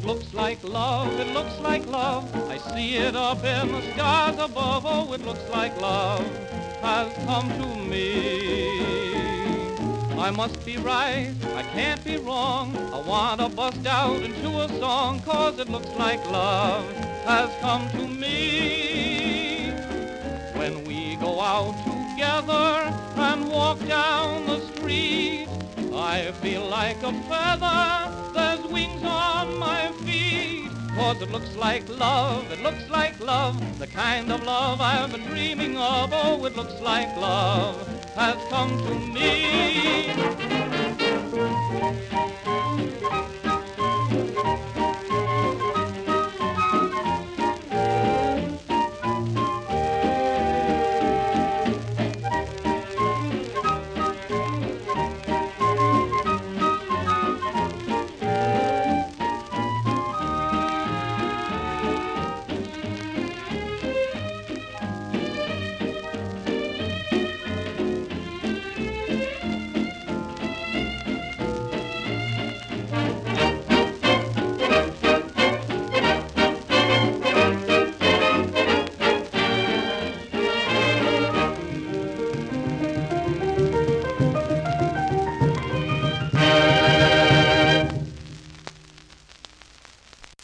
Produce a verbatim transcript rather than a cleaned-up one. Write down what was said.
looks like love, it looks like love. I see it up in the skies above. Oh, it looks like love has come to me. I must be right, I can't be wrong. I want to bust out into a song, 'cause it looks like love has come to me. When we go out together and walk down the street, I feel like a feather, there's wings on my feet. 'Cause it looks like love, it looks like love, the kind of love I've been dreaming of. Oh, it looks like love has come to me.